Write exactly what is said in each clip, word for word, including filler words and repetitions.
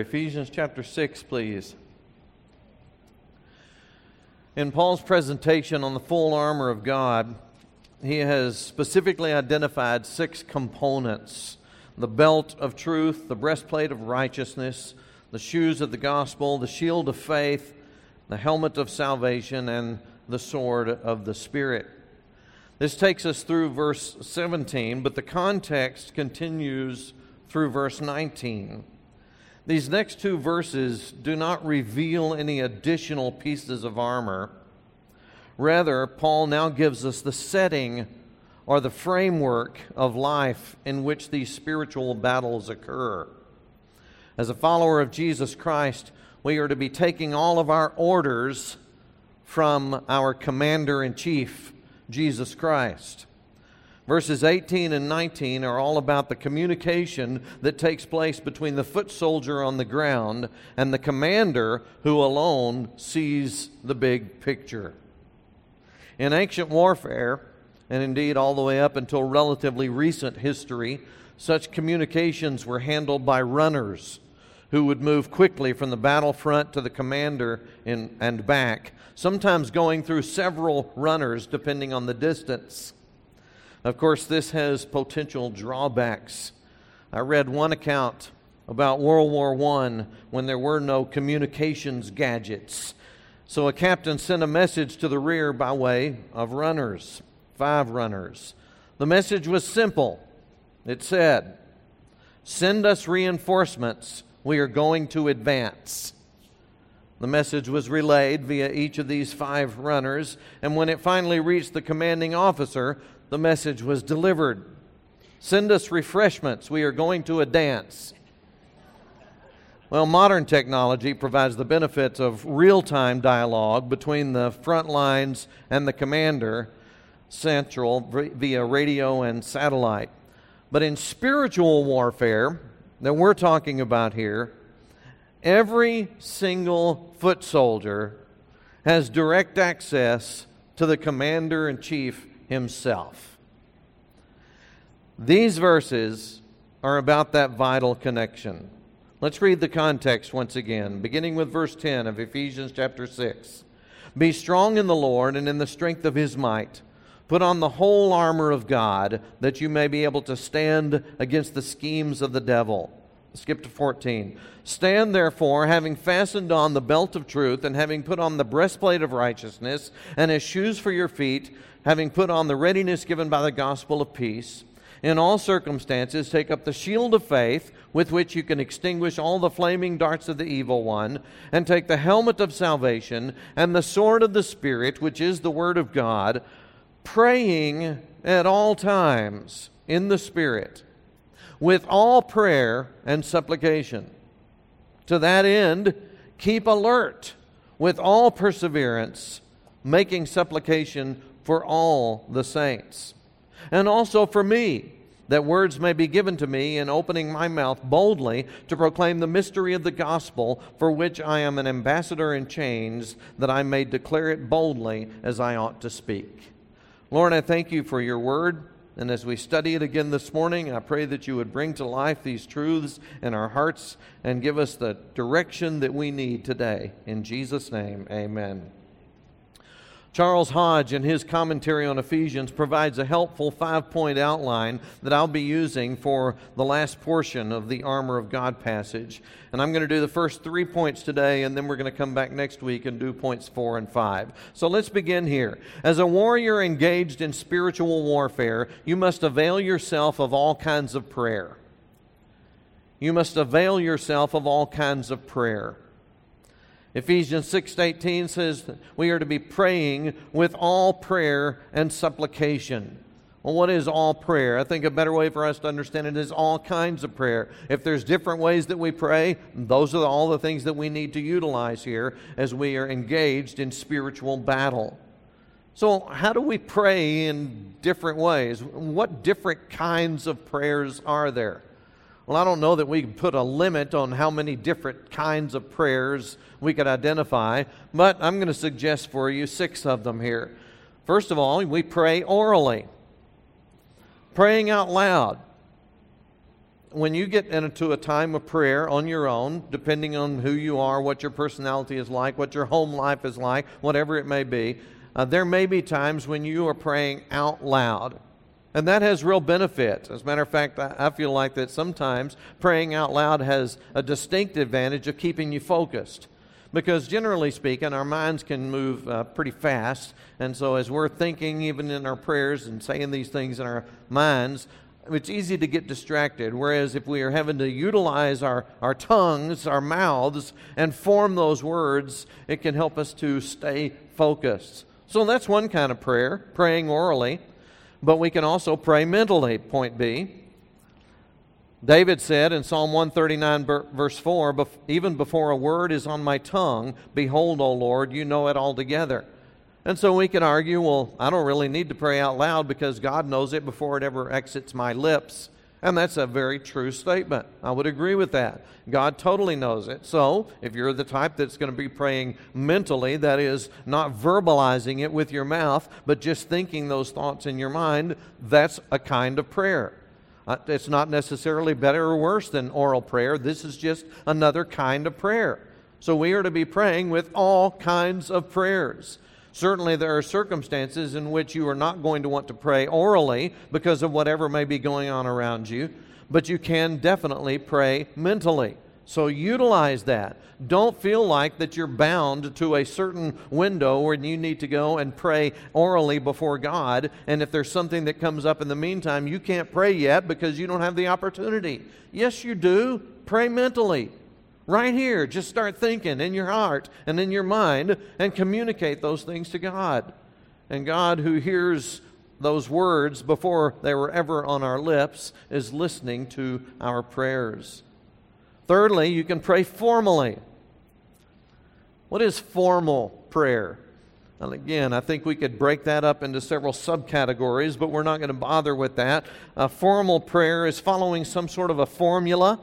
Ephesians chapter six, please. In Paul's presentation on the full armor of God, he has specifically identified six components: the belt of truth, the breastplate of righteousness, the shoes of the gospel, the shield of faith, the helmet of salvation, and the sword of the Spirit. This takes us through verse seventeen, but the context continues through verse nineteen. These next two verses do not reveal any additional pieces of armor. Rather, Paul now gives us the setting or the framework of life in which these spiritual battles occur. As a follower of Jesus Christ, we are to be taking all of our orders from our commander-in-chief, Jesus Christ. Verses eighteen and nineteen are all about the communication that takes place between the foot soldier on the ground and the commander who alone sees the big picture. In ancient warfare, and indeed all the way up until relatively recent history, such communications were handled by runners who would move quickly from the battlefront to the commander in, and back, sometimes going through several runners depending on the distance. Of course, this has potential drawbacks. I read one account about World War One when there were no communications gadgets. So a captain sent a message to the rear by way of runners, five runners. The message was simple. It said, "Send us reinforcements. We are going to advance." The message was relayed via each of these five runners, and when it finally reached the commanding officer, the message was delivered. "Send us refreshments. We are going to a dance." Well, modern technology provides the benefits of real-time dialogue between the front lines and the commander, central via radio and satellite. But in spiritual warfare that we're talking about here, every single foot soldier has direct access to the commander-in-chief himself. These verses are about that vital connection. Let's read the context once again, beginning with verse ten of Ephesians chapter six. "Be strong in the Lord and in the strength of His might. Put on the whole armor of God, that you may be able to stand against the schemes of the devil." Skip to fourteen. "Stand therefore, having fastened on the belt of truth, and having put on the breastplate of righteousness, and as shoes for your feet, having put on the readiness given by the gospel of peace. In all circumstances take up the shield of faith, with which you can extinguish all the flaming darts of the evil one, and take the helmet of salvation, and the sword of the Spirit, which is the word of God, praying at all times in the Spirit, with all prayer and supplication. To that end, keep alert with all perseverance, making supplication for all the saints. And also for me, that words may be given to me in opening my mouth boldly to proclaim the mystery of the gospel, for which I am an ambassador in chains, that I may declare it boldly as I ought to speak." Lord, I thank you for your word. And as we study it again this morning, I pray that you would bring to life these truths in our hearts and give us the direction that we need today. In Jesus' name, amen. Charles Hodge, in his commentary on Ephesians, provides a helpful five-point outline that I'll be using for the last portion of the Armor of God passage. And I'm going to do the first three points today, and then we're going to come back next week and do points four and five. So let's begin here. As a warrior engaged in spiritual warfare, you must avail yourself of all kinds of prayer. You must avail yourself of all kinds of prayer. Ephesians six eighteen says that we are to be praying with all prayer and supplication. Well, what is all prayer? I think a better way for us to understand it is all kinds of prayer. If there's different ways that we pray, those are all the things that we need to utilize here as we are engaged in spiritual battle. So how do we pray in different ways? What different kinds of prayers are there? Well, I don't know that we can put a limit on how many different kinds of prayers we could identify, but I'm going to suggest for you six of them here. First of all, we pray orally. Praying out loud when you get into a time of prayer on your own, depending on who you are, what your personality is like, what your home life is like, whatever it may be, uh, there may be times when you are praying out loud. And that has real benefit. As a matter of fact, I, I feel like that sometimes praying out loud has a distinct advantage of keeping you focused. Because generally speaking, our minds can move uh, pretty fast. And so as we're thinking, even in our prayers and saying these things in our minds, it's easy to get distracted. Whereas if we are having to utilize our, our tongues, our mouths, and form those words, it can help us to stay focused. So that's one kind of prayer, praying orally. But we can also pray mentally, point B. David said in Psalm one thirty-nine, verse four, even before a word is on my tongue, behold, O Lord, you know it altogether. And so we can argue, well, I don't really need to pray out loud because God knows it before it ever exits my lips. And that's a very true statement. I would agree with that. God totally knows it. So if you're the type that's going to be praying mentally, that is not verbalizing it with your mouth, but just thinking those thoughts in your mind, that's a kind of prayer. Uh, it's not necessarily better or worse than oral prayer. This is just another kind of prayer. So we are to be praying with all kinds of prayers. Certainly there are circumstances in which you are not going to want to pray orally because of whatever may be going on around you, but you can definitely pray mentally. So utilize that. Don't feel like that you're bound to a certain window where you need to go and pray orally before God, and if there's something that comes up in the meantime, you can't pray yet because you don't have the opportunity. Yes, you do. Pray mentally. Right here, just start thinking in your heart and in your mind and communicate those things to God. And God, who hears those words before they were ever on our lips, is listening to our prayers. Thirdly, you can pray formally. What is formal prayer? And again, I think we could break that up into several subcategories, but we're not going to bother with that. A formal prayer is following some sort of a formula,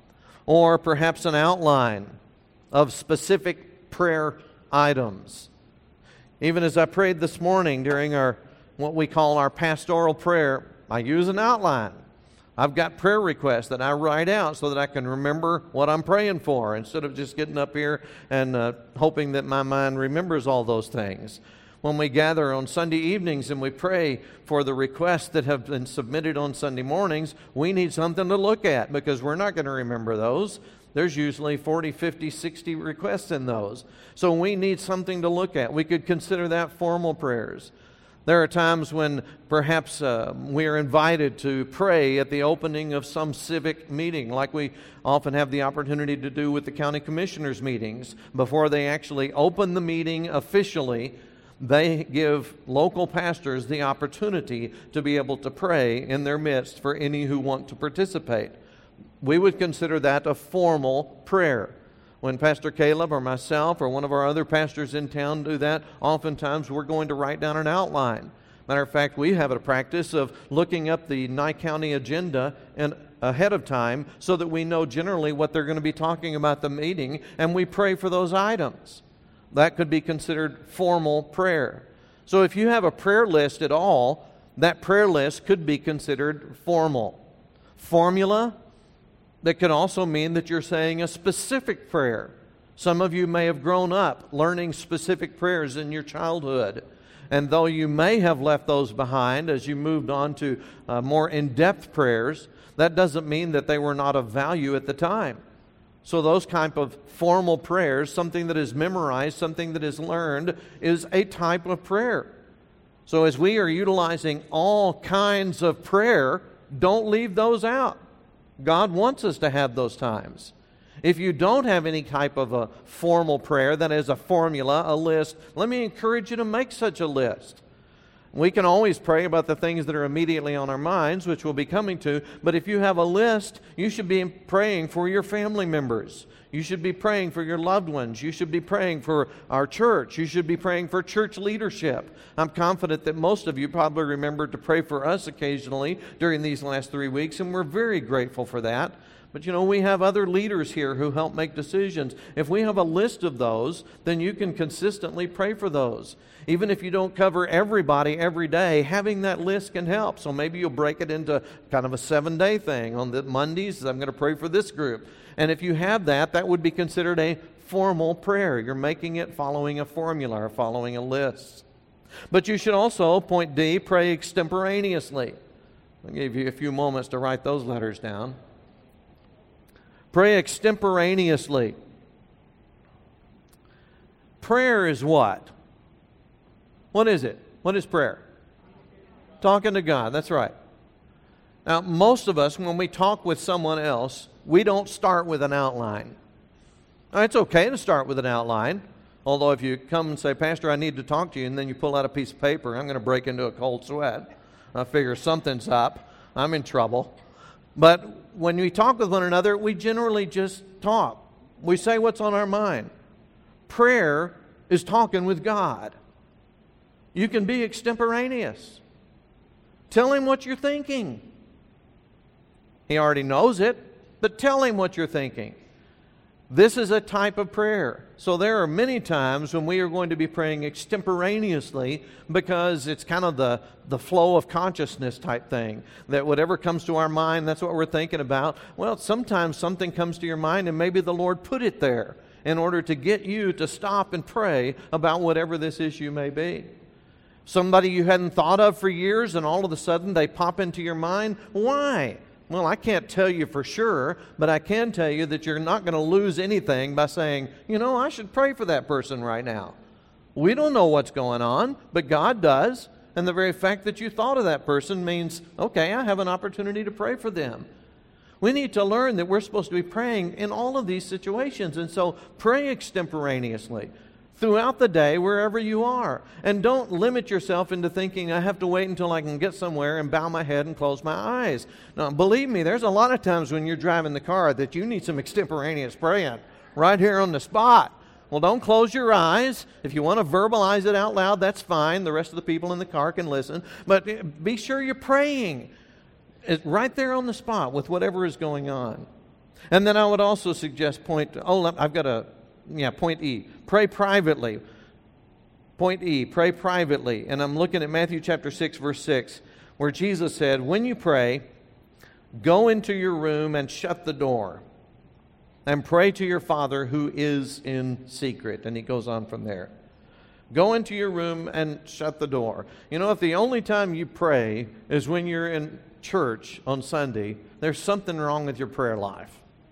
or perhaps an outline of specific prayer items. Even as I prayed this morning during our what we call our pastoral prayer, I use an outline. I've got prayer requests that I write out so that I can remember what I'm praying for instead of just getting up here and uh, hoping that my mind remembers all those things. When we gather on Sunday evenings and we pray for the requests that have been submitted on Sunday mornings, we need something to look at because we're not going to remember those. There's usually forty, fifty, sixty requests in those. So we need something to look at. We could consider that formal prayers. There are times when perhaps uh, we are invited to pray at the opening of some civic meeting, like we often have the opportunity to do with the county commissioners' meetings. Before they actually open the meeting officially, they give local pastors the opportunity to be able to pray in their midst for any who want to participate. We would consider that a formal prayer. When Pastor Caleb or myself or one of our other pastors in town do that, oftentimes we're going to write down an outline. Matter of fact, we have a practice of looking up the Nye County agenda and ahead of time so that we know generally what they're going to be talking about the meeting, and we pray for those items. That could be considered formal prayer. So if you have a prayer list at all, that prayer list could be considered formal. Formula, that could also mean that you're saying a specific prayer. Some of you may have grown up learning specific prayers in your childhood. And though you may have left those behind as you moved on to uh, more in-depth prayers, that doesn't mean that they were not of value at the time. So those type of formal prayers, something that is memorized, something that is learned, is a type of prayer. So as we are utilizing all kinds of prayer, don't leave those out. God wants us to have those times. If you don't have any type of a formal prayer, that is a formula, a list, let me encourage you to make such a list. We can always pray about the things that are immediately on our minds, which we'll be coming to, but if you have a list, you should be praying for your family members. You should be praying for your loved ones. You should be praying for our church. You should be praying for church leadership. I'm confident that most of you probably remembered to pray for us occasionally during these last three weeks, and we're very grateful for that, But you know, we have other leaders here who help make decisions. If we have a list of those, then you can consistently pray for those. Even if you don't cover everybody every day, having that list can help. So maybe you'll break it into kind of a seven-day thing. On the Mondays, I'm going to pray for this group. And if you have that, that would be considered a formal prayer. You're making it following a formula or following a list. But you should also, point D, pray extemporaneously. I'll give you a few moments to write those letters down. Pray extemporaneously. Prayer is what? What is it? What is prayer? Talking to God, that's right. Now, most of us, when we talk with someone else, we don't start with an outline. Now, it's okay to start with an outline. Although if you come and say, Pastor, I need to talk to you, and then you pull out a piece of paper, I'm going to break into a cold sweat. I figure something's up. I'm in trouble. But when we talk with one another, we generally just talk. We say what's on our mind. Prayer is talking with God. You can be extemporaneous. Tell Him what you're thinking. He already knows it, but tell Him what you're thinking. This is a type of prayer. So there are many times when we are going to be praying extemporaneously because it's kind of the, the flow of consciousness type thing. That whatever comes to our mind, that's what we're thinking about. Well, sometimes something comes to your mind and maybe the Lord put it there in order to get you to stop and pray about whatever this issue may be. Somebody you hadn't thought of for years and all of a sudden they pop into your mind. Why? Well, I can't tell you for sure, but I can tell you that you're not going to lose anything by saying, you know, I should pray for that person right now. We don't know what's going on, but God does. And the very fact that you thought of that person means, okay, I have an opportunity to pray for them. We need to learn that we're supposed to be praying in all of these situations. And so pray extemporaneously throughout the day, wherever you are. And don't limit yourself into thinking, I have to wait until I can get somewhere and bow my head and close my eyes. Now, believe me, there's a lot of times when you're driving the car that you need some extemporaneous praying right here on the spot. Well, don't close your eyes. If you want to verbalize it out loud, that's fine. The rest of the people in the car can listen. But be sure you're praying right there on the spot with whatever is going on. And then I would also suggest point, oh, I've got a, yeah, point E. Pray privately. Point E, pray privately. And I'm looking at Matthew chapter six, verse six, where Jesus said, when you pray, go into your room and shut the door and pray to your Father who is in secret. And he goes on from there. Go into your room and shut the door. You know, if the only time you pray is when you're in church on Sunday, there's something wrong with your prayer life.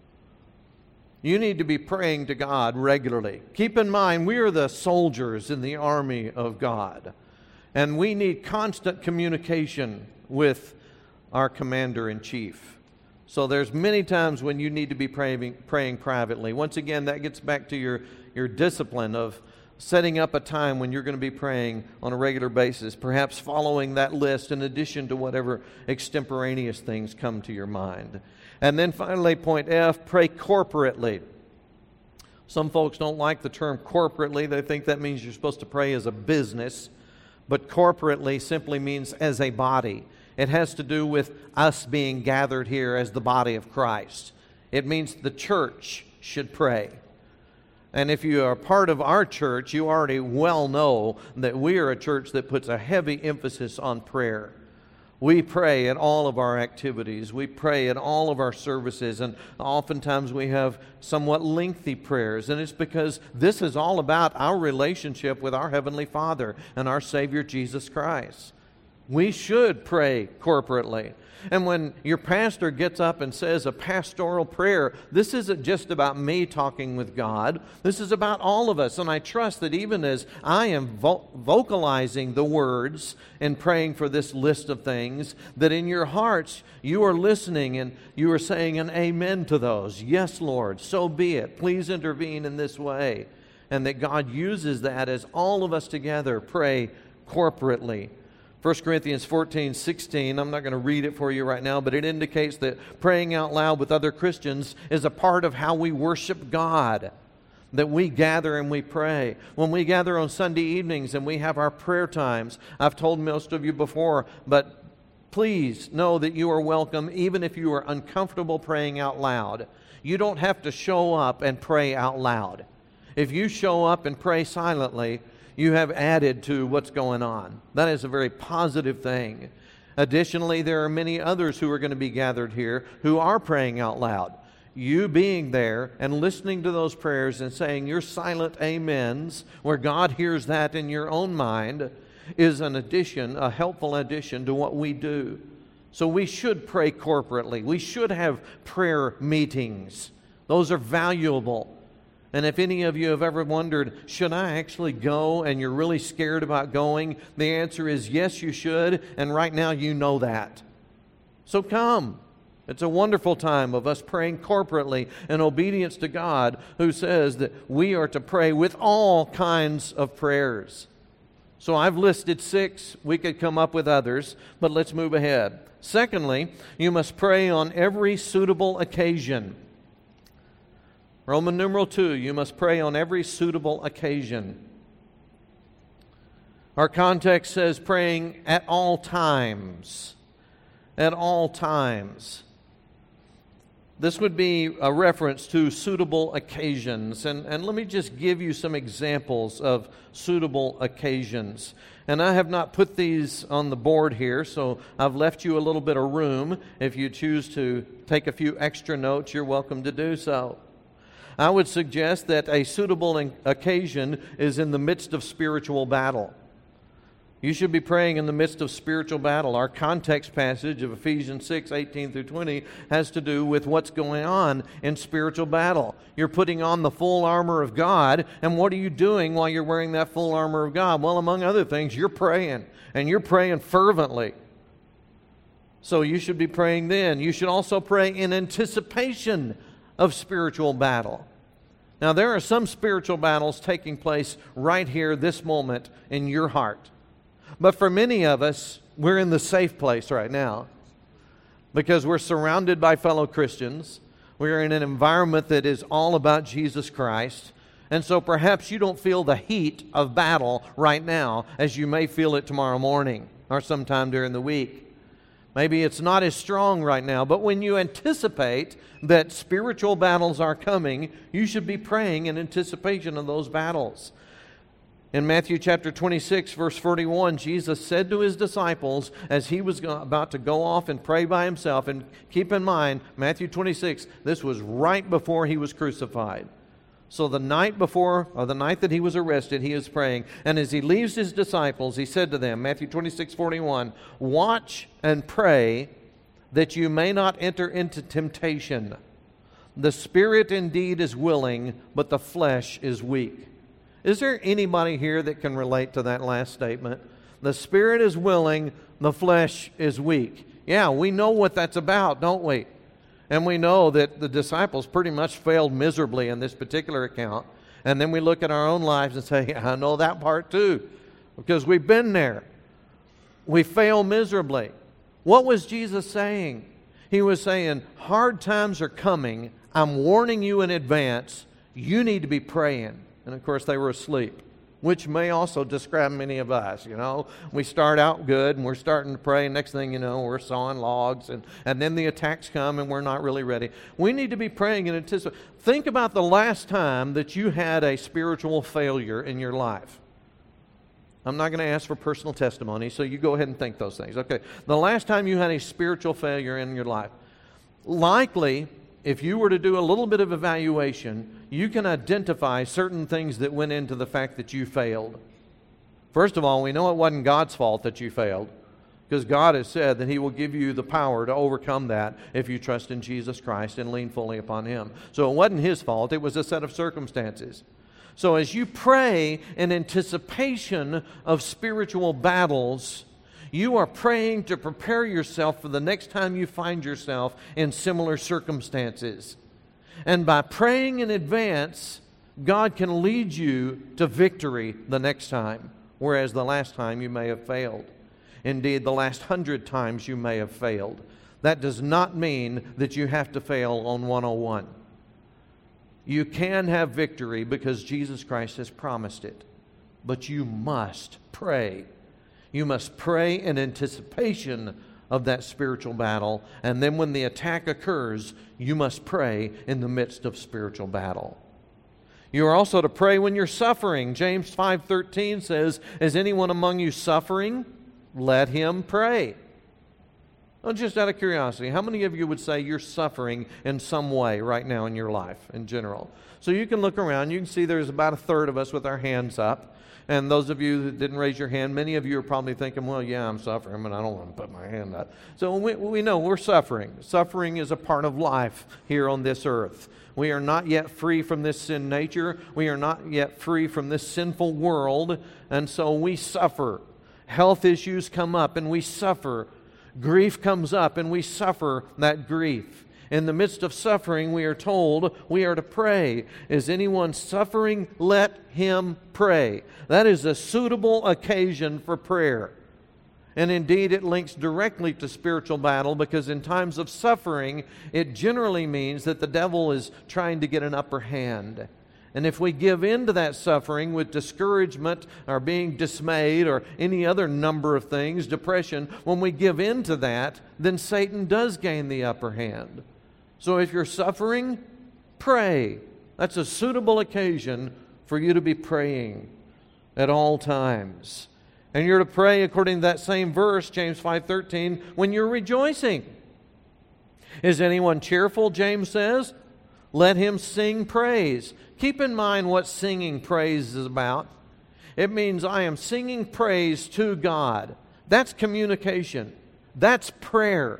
You need to be praying to God regularly. Keep in mind, we are the soldiers in the army of God. And we need constant communication with our commander-in-chief. So there's many times when you need to be praying, praying privately. Once again, that gets back to your, your discipline of setting up a time when you're going to be praying on a regular basis, perhaps following that list in addition to whatever extemporaneous things come to your mind. And then finally, point F, pray corporately. Some folks don't like the term corporately. They think that means you're supposed to pray as a business. But corporately simply means as a body. It has to do with us being gathered here as the body of Christ. It means the church should pray. And if you are part of our church, you already well know that we are a church that puts a heavy emphasis on prayer. We pray at all of our activities. We pray at all of our services. And oftentimes we have somewhat lengthy prayers. And it's because this is all about our relationship with our Heavenly Father and our Savior Jesus Christ. We should pray corporately. And when your pastor gets up and says a pastoral prayer, this isn't just about me talking with God. This is about all of us. And I trust that even as I am vo- vocalizing the words and praying for this list of things, that in your hearts you are listening and you are saying an amen to those. Yes, Lord, so be it. Please intervene in this way. And that God uses that as all of us together pray corporately. First Corinthians fourteen sixteen, I'm not going to read it for you right now, but it indicates that praying out loud with other Christians is a part of how we worship God, that we gather and we pray. When we gather on Sunday evenings and we have our prayer times, I've told most of you before, but please know that you are welcome even if you are uncomfortable praying out loud. You don't have to show up and pray out loud. If you show up and pray silently, you have added to what's going on. That is a very positive thing. Additionally, there are many others who are going to be gathered here who are praying out loud. You being there and listening to those prayers and saying your silent amens, where God hears that in your own mind, is an addition, a helpful addition to what we do. So we should pray corporately. We should have prayer meetings. Those are valuable. And if any of you have ever wondered, should I actually go, and you're really scared about going, the answer is yes, you should, and right now you know that. So come. It's a wonderful time of us praying corporately in obedience to God, who says that we are to pray with all kinds of prayers. So I've listed six. We could come up with others, but let's move ahead. Secondly, you must pray on every suitable occasion. Roman numeral two, you must pray on every suitable occasion. Our context says praying at all times. At all times. This would be a reference to suitable occasions. And, and let me just give you some examples of suitable occasions. And I have not put these on the board here, so I've left you a little bit of room. If you choose to take a few extra notes, you're welcome to do so. I would suggest that a suitable occasion is in the midst of spiritual battle. You should be praying in the midst of spiritual battle. Our context passage of Ephesians six, eighteen through twenty has to do with what's going on in spiritual battle. You're putting on the full armor of God, and what are you doing while you're wearing that full armor of God? Well, among other things, you're praying, and you're praying fervently. So you should be praying then. You should also pray in anticipation of spiritual battle. Now, there are some spiritual battles taking place right here, this moment, in your heart. But for many of us, we're in the safe place right now because we're surrounded by fellow Christians. We're in an environment that is all about Jesus Christ. And so perhaps you don't feel the heat of battle right now as you may feel it tomorrow morning or sometime during the week. Maybe it's not as strong right now, but when you anticipate that spiritual battles are coming, you should be praying in anticipation of those battles. In Matthew chapter twenty-six, verse forty-one, Jesus said to his disciples as he was about to go off and pray by himself, and keep in mind, Matthew twenty-six, this was right before he was crucified. So the night before, or the night that he was arrested, he is praying. And as he leaves his disciples, he said to them, Matthew twenty-six, forty-one, watch and pray that you may not enter into temptation. The spirit indeed is willing, but the flesh is weak. Is there anybody here that can relate to that last statement? The spirit is willing, the flesh is weak. Yeah, we know what that's about, don't we? And we know that the disciples pretty much failed miserably in this particular account. And then we look at our own lives and say, I know that part too, because we've been there. We fail miserably. What was Jesus saying? He was saying, hard times are coming. I'm warning you in advance. You need to be praying. And of course, they were asleep, which may also describe many of us. You know, we start out good and we're starting to pray, and next thing you know, we're sawing logs, and, and then the attacks come and we're not really ready. We need to be praying and anticipate. Think about the last time that you had a spiritual failure in your life. I'm not going to ask for personal testimony, so you go ahead and think those things. Okay, the last time you had a spiritual failure in your life, likely, if you were to do a little bit of evaluation, you can identify certain things that went into the fact that you failed. First of all, we know it wasn't God's fault that you failed, because God has said that He will give you the power to overcome that if you trust in Jesus Christ and lean fully upon Him. So it wasn't His fault, it was a set of circumstances. So as you pray in anticipation of spiritual battles, you are praying to prepare yourself for the next time you find yourself in similar circumstances. And by praying in advance, God can lead you to victory the next time, whereas the last time you may have failed. Indeed, the last hundred times you may have failed. That does not mean that you have to fail on one oh one. You can have victory because Jesus Christ has promised it. But you must pray. You must pray in anticipation of that spiritual battle. And then when the attack occurs, you must pray in the midst of spiritual battle. You are also to pray when you're suffering. James five thirteen says, "Is anyone among you suffering? Let him pray." Well, just out of curiosity, how many of you would say you're suffering in some way right now in your life in general? So you can look around. You can see there's about a third of us with our hands up. And those of you that didn't raise your hand, many of you are probably thinking, well, yeah, I'm suffering, but I don't want to put my hand up. So we, we know we're suffering. Suffering is a part of life here on this earth. We are not yet free from this sin nature. We are not yet free from this sinful world. And so we suffer. Health issues come up and we suffer. Grief comes up and we suffer that grief. In the midst of suffering, we are told we are to pray. Is anyone suffering? Let him pray. That is a suitable occasion for prayer. And indeed, it links directly to spiritual battle, because in times of suffering, it generally means that the devil is trying to get an upper hand. And if we give in to that suffering with discouragement or being dismayed or any other number of things, depression, when we give in to that, then Satan does gain the upper hand. So if you're suffering, pray. That's a suitable occasion for you to be praying at all times. And you're to pray according to that same verse, James five thirteen, when you're rejoicing. Is anyone cheerful, James says? Let him sing praise. Keep in mind what singing praise is about. It means I am singing praise to God. That's communication. That's prayer.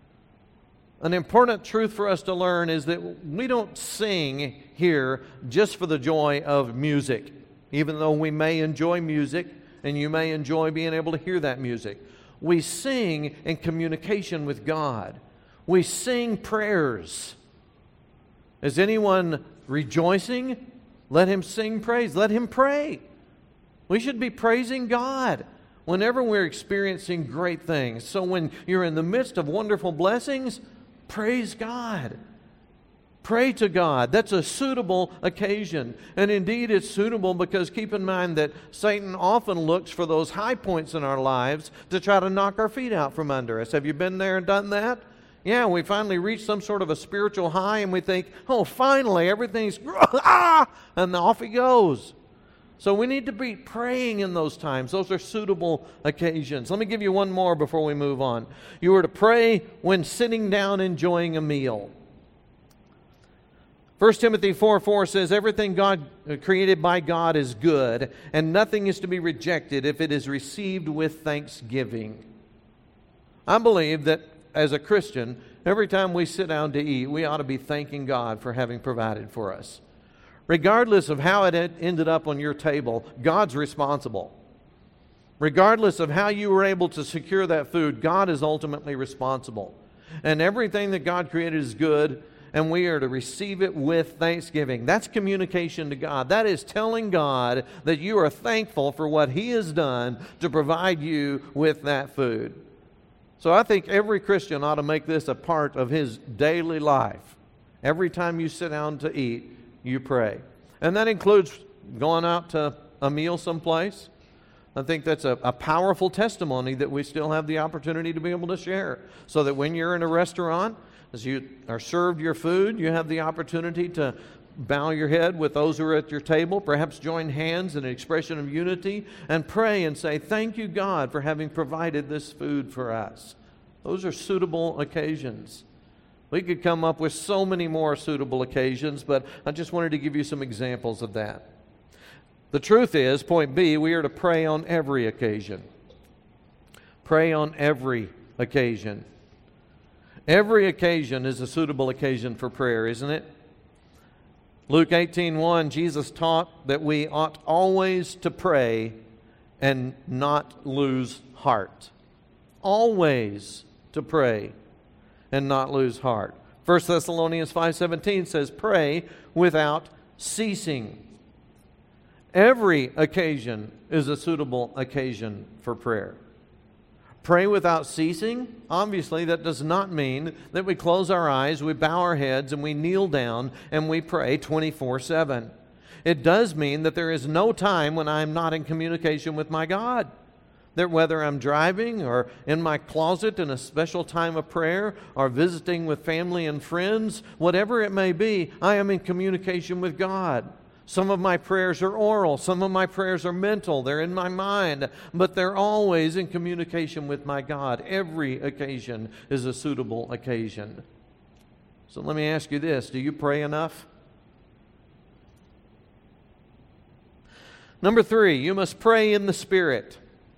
An important truth for us to learn is that we don't sing here just for the joy of music, even though we may enjoy music and you may enjoy being able to hear that music. We sing in communication with God. We sing prayers. Is anyone rejoicing? Let him sing praise. Let him pray. We should be praising God whenever we're experiencing great things. So when you're in the midst of wonderful blessings, praise God. Pray to God. That's a suitable occasion. And indeed, it's suitable because keep in mind that Satan often looks for those high points in our lives to try to knock our feet out from under us. Have you been there and done that? Yeah, we finally reach some sort of a spiritual high and we think, oh, finally, everything's, ah, and off he goes. So we need to be praying in those times. Those are suitable occasions. Let me give you one more before we move on. You are to pray when sitting down enjoying a meal. First Timothy four four says, everything God created by God is good, and nothing is to be rejected if it is received with thanksgiving. I believe that as a Christian, every time we sit down to eat, we ought to be thanking God for having provided for us. Regardless of how it ended up on your table, God's responsible. Regardless of how you were able to secure that food, God is ultimately responsible. And everything that God created is good, and we are to receive it with thanksgiving. That's communication to God. That is telling God that you are thankful for what He has done to provide you with that food. So I think every Christian ought to make this a part of his daily life. Every time you sit down to eat, you pray. And that includes going out to a meal someplace. I think that's a, a powerful testimony that we still have the opportunity to be able to share. So that when you're in a restaurant, as you are served your food, you have the opportunity to bow your head with those who are at your table, perhaps join hands in an expression of unity, and pray and say, thank you, God, for having provided this food for us. Those are suitable occasions. We could come up with so many more suitable occasions, but I just wanted to give you some examples of that. The truth is, point B, we are to pray on every occasion. Pray on every occasion. Every occasion is a suitable occasion for prayer, isn't it? Luke eighteen one, Jesus taught that we ought always to pray and not lose heart. Always to pray and not lose heart. First Thessalonians five seventeen says, pray without ceasing. Every occasion is a suitable occasion for prayer. Pray without ceasing? Obviously, that does not mean that we close our eyes, we bow our heads, and we kneel down and we pray twenty-four seven. It does mean that there is no time when I am not in communication with my God. That whether I'm driving or in my closet in a special time of prayer or visiting with family and friends, whatever it may be, I am in communication with God. Some of my prayers are oral. Some of my prayers are mental. They're in my mind. But they're always in communication with my God. Every occasion is a suitable occasion. So let me ask you this. Do you pray enough? Number three, you must pray in the Spirit.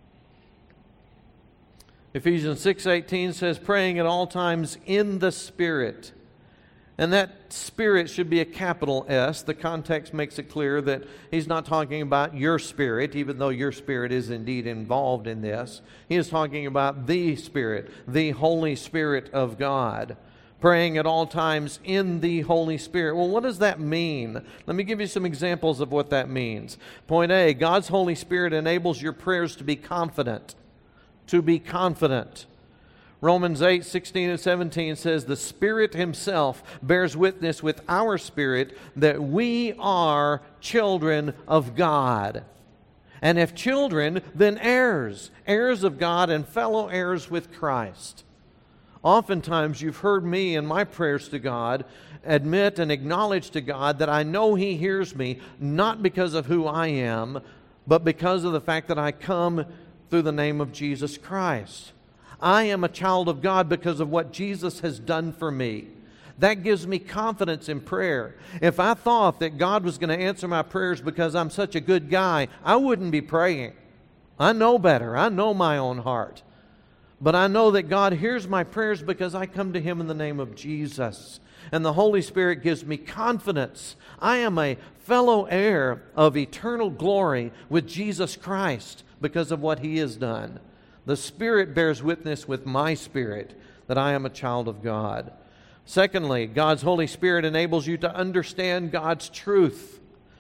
Ephesians six eighteen says, praying at all times in the Spirit. And that Spirit should be a capital S. The context makes it clear that he's not talking about your spirit, even though your spirit is indeed involved in this. He is talking about the Spirit, the Holy Spirit of God. Praying at all times in the Holy Spirit. Well, what does that mean? Let me give you some examples of what that means. Point A, God's Holy Spirit enables your prayers to be confident. To be confident. Romans eight sixteen and seventeen says, the Spirit Himself bears witness with our spirit that we are children of God. And if children, then heirs, heirs of God and fellow heirs with Christ. Oftentimes you've heard me in my prayers to God admit and acknowledge to God that I know He hears me, not because of who I am, but because of the fact that I come through the name of Jesus Christ. I am a child of God because of what Jesus has done for me. That gives me confidence in prayer. If I thought that God was going to answer my prayers because I'm such a good guy, I wouldn't be praying. I know better. I know my own heart. But I know that God hears my prayers because I come to Him in the name of Jesus. And the Holy Spirit gives me confidence. I am a fellow heir of eternal glory with Jesus Christ because of what He has done. The Spirit bears witness with my spirit that I am a child of God. Secondly, God's Holy Spirit enables you to understand God's truth.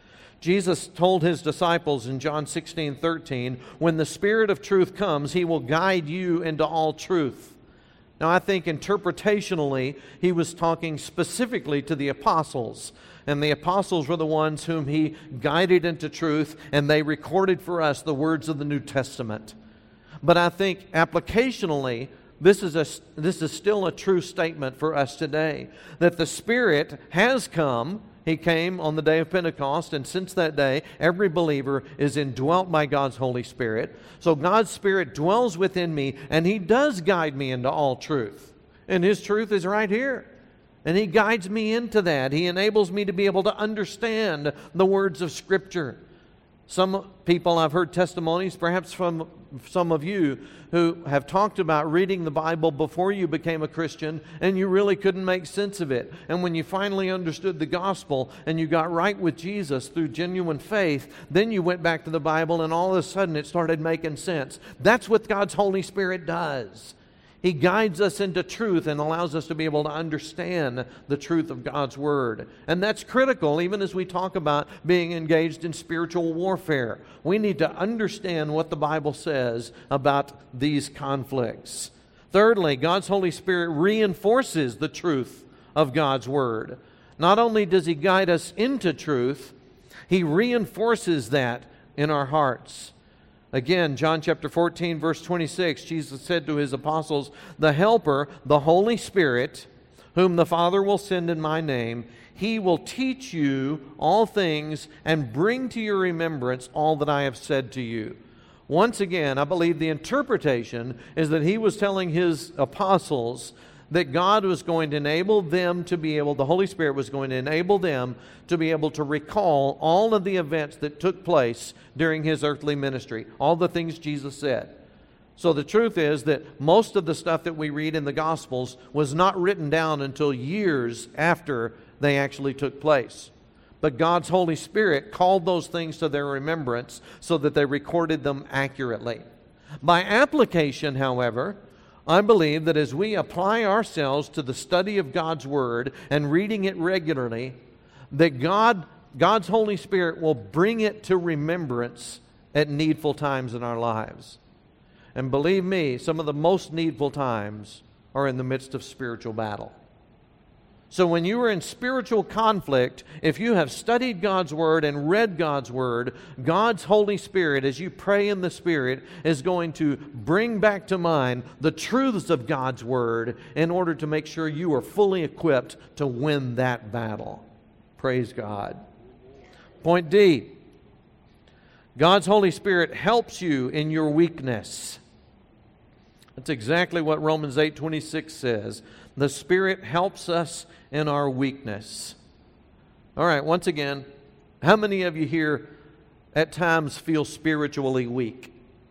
Jesus told His disciples in John sixteen thirteen, when the Spirit of truth comes, He will guide you into all truth. Now, I think interpretationally, He was talking specifically to the apostles. And the apostles were the ones whom He guided into truth, and they recorded for us the words of the New Testament. But I think applicationally, this is, a, this is still a true statement for us today. That the Spirit has come. He came on the day of Pentecost, and since that day, every believer is indwelt by God's Holy Spirit. So God's Spirit dwells within me, and He does guide me into all truth. And His truth is right here. And He guides me into that. He enables me to be able to understand the words of Scripture. Some people, I've heard testimonies, perhaps from some of you, who have talked about reading the Bible before you became a Christian, and you really couldn't make sense of it. And when you finally understood the gospel and you got right with Jesus through genuine faith, then you went back to the Bible and all of a sudden it started making sense. That's what God's Holy Spirit does. He guides us into truth and allows us to be able to understand the truth of God's Word. And that's critical even as we talk about being engaged in spiritual warfare. We need to understand what the Bible says about these conflicts. Thirdly, God's Holy Spirit reinforces the truth of God's Word. Not only does He guide us into truth, He reinforces that in our hearts. Again, John chapter fourteen, verse twenty-six, Jesus said to His apostles, the Helper, the Holy Spirit, whom the Father will send in my name, He will teach you all things and bring to your remembrance all that I have said to you. Once again, I believe the interpretation is that He was telling His apostles that God was going to enable them to be able, the Holy Spirit was going to enable them to be able to recall all of the events that took place during His earthly ministry, all the things Jesus said. So the truth is that most of the stuff that we read in the Gospels was not written down until years after they actually took place. But God's Holy Spirit called those things to their remembrance so that they recorded them accurately. By application, however, I believe that as we apply ourselves to the study of God's Word and reading it regularly, that God, God's Holy Spirit will bring it to remembrance at needful times in our lives. And believe me, some of the most needful times are in the midst of spiritual battle. So when you are in spiritual conflict, if you have studied God's Word and read God's Word, God's Holy Spirit, as you pray in the Spirit, is going to bring back to mind the truths of God's Word in order to make sure you are fully equipped to win that battle. Praise God. Point D. God's Holy Spirit helps you in your weakness. That's exactly what Romans eight twenty-six says. The Spirit helps us in our weakness. All right, once again, how many of you here at times feel spiritually weak?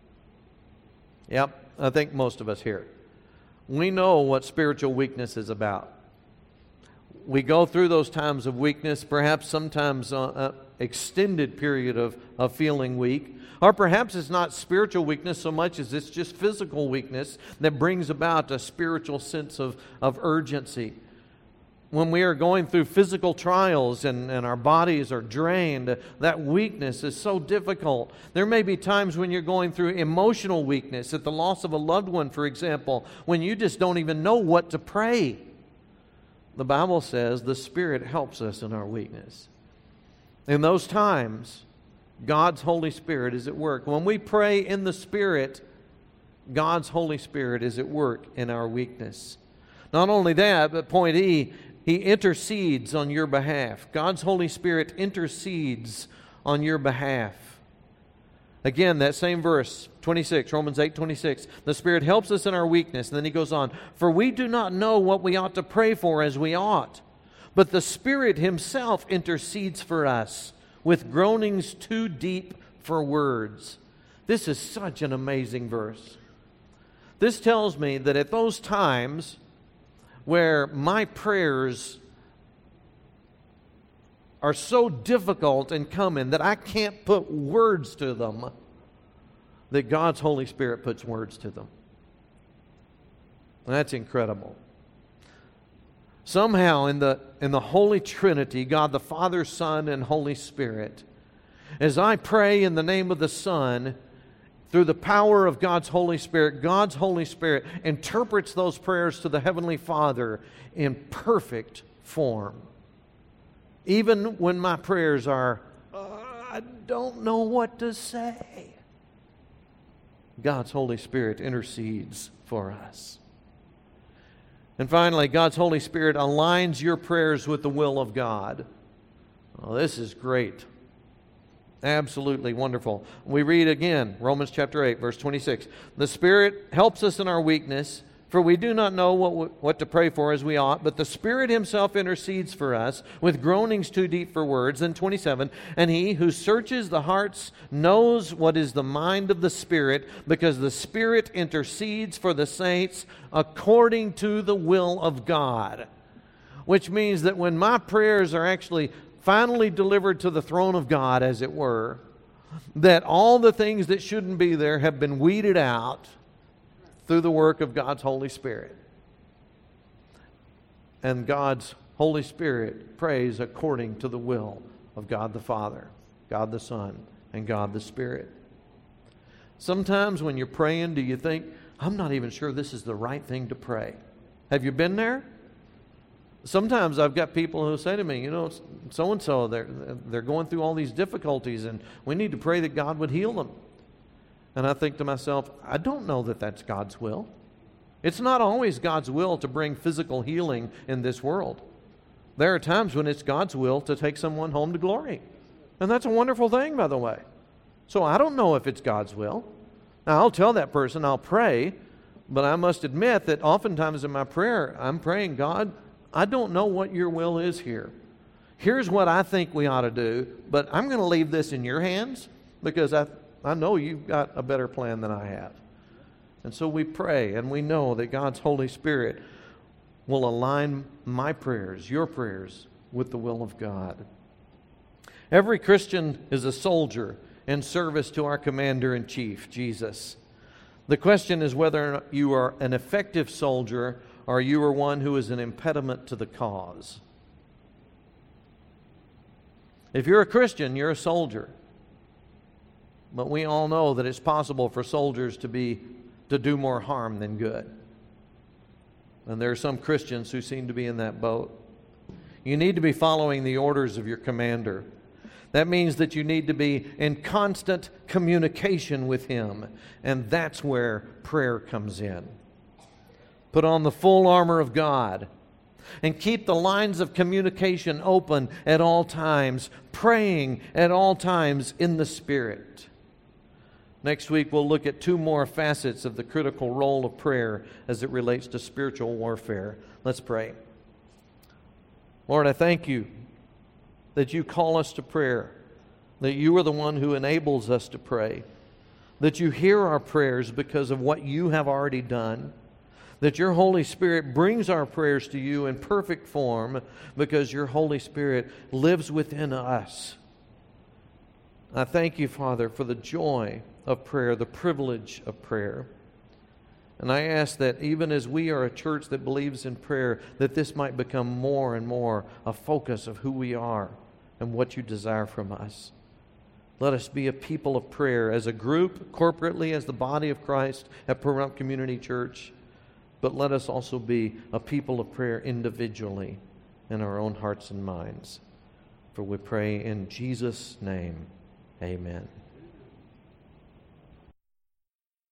Yep, I think most of us here. We know what spiritual weakness is about. We go through those times of weakness, perhaps sometimes an extended period of, of feeling weak. Or perhaps it's not spiritual weakness so much as it's just physical weakness that brings about a spiritual sense of, of urgency. When we are going through physical trials and, and our bodies are drained, that weakness is so difficult. There may be times when you're going through emotional weakness, at the loss of a loved one, for example, when you just don't even know what to pray. The Bible says the Spirit helps us in our weakness. In those times, God's Holy Spirit is at work. When we pray in the Spirit, God's Holy Spirit is at work in our weakness. Not only that, but point E, He intercedes on your behalf. God's Holy Spirit intercedes on your behalf. Again, that same verse, twenty-six, Romans eight twenty-six. The Spirit helps us in our weakness. And then he goes on, for we do not know what we ought to pray for as we ought, but the Spirit Himself intercedes for us with groanings too deep for words. This is such an amazing verse. This tells me that at those times where my prayers are so difficult and coming that I can't put words to them, that God's Holy Spirit puts words to them. And that's incredible. Somehow in the in the Holy Trinity, God the Father, Son, and Holy Spirit, as I pray in the name of the Son, through the power of God's Holy Spirit, God's Holy Spirit interprets those prayers to the Heavenly Father in perfect form. Even when my prayers are, uh, I don't know what to say, God's Holy Spirit intercedes for us. And finally, God's Holy Spirit aligns your prayers with the will of God. Oh, this is great. Absolutely wonderful. We read again, Romans chapter eight, verse twenty-six. The Spirit helps us in our weakness, for we do not know what, what to pray for as we ought, but the Spirit Himself intercedes for us with groanings too deep for words. And twenty-seven, and He who searches the hearts knows what is the mind of the Spirit, because the Spirit intercedes for the saints according to the will of God. Which means that when my prayers are actually finally delivered to the throne of God, as it were, that all the things that shouldn't be there have been weeded out through the work of God's Holy Spirit. And God's Holy Spirit prays according to the will of God the Father, God the Son, and God the Spirit. Sometimes when you're praying, do you think, I'm not even sure this is the right thing to pray? Have you been there? Sometimes I've got people who say to me, you know, so-and-so, they're, they're going through all these difficulties and we need to pray that God would heal them. And I think to myself, I don't know that that's God's will. It's not always God's will to bring physical healing in this world. There are times when it's God's will to take someone home to glory. And that's a wonderful thing, by the way. So I don't know if it's God's will. Now, I'll tell that person, I'll pray, but I must admit that oftentimes in my prayer, I'm praying, God, I don't know what your will is here. Here's what I think we ought to do, but I'm going to leave this in your hands because I, I know you've got a better plan than I have. And so we pray, and we know that God's Holy Spirit will align my prayers, your prayers, with the will of God. Every Christian is a soldier in service to our Commander-in-Chief, Jesus. The question is whether you are an effective soldier or you are one who is an impediment to the cause. If you're a Christian, you're a soldier. But we all know that it's possible for soldiers to be to do more harm than good. And there are some Christians who seem to be in that boat. You need to be following the orders of your commander. That means that you need to be in constant communication with Him, and that's where prayer comes in. Put on the full armor of God and keep the lines of communication open at all times, praying at all times in the Spirit. Next week, we'll look at two more facets of the critical role of prayer as it relates to spiritual warfare. Let's pray. Lord, I thank You that You call us to prayer, that You are the one who enables us to pray, that You hear our prayers because of what You have already done, that Your Holy Spirit brings our prayers to You in perfect form because Your Holy Spirit lives within us. I thank You, Father, for the joy of prayer, the privilege of prayer. And I ask that even as we are a church that believes in prayer, that this might become more and more a focus of who we are and what You desire from us. Let us be a people of prayer as a group, corporately, as the body of Christ at Pahrump Community Church. But let us also be a people of prayer individually in our own hearts and minds. For we pray in Jesus' name, amen.